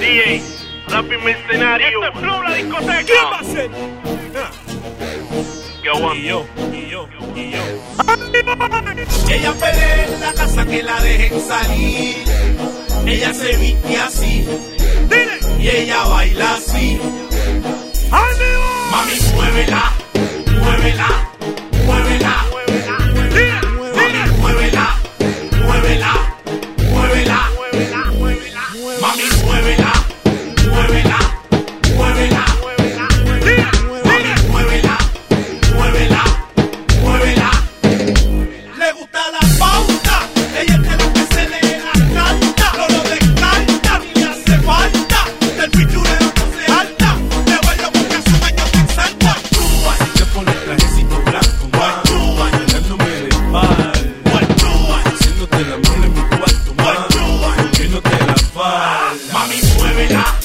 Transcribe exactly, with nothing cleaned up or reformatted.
D J, Rappi Mercenario. Este flow la discoteca. ¿Quién va a ser? Que aguante. Y yo, y yo, y yo. Ella pelea en la casa que la dejen salir. Ella se viste así. Dile. Y ella baila así. ¡Ánimo! Mami, muévela, muévela, muévela. Dile. Mami, muévela, muévela, muévela. Mami, muévela, muévela, muévela. Dile. Mami, muévela, muévela, muévela. Le gusta la pauta, ella es de lo que se le la canta. No lo descarta, ni le hace falta. Del pichurero no se alta, le bailo porque hace un año te exalta. Chúa, Si te pones trajecito blanco, ma, chúa, bailándome de espalda, chúa, haciéndote la mano en mi cuarto, ma, que no te la falda. mami, muévela.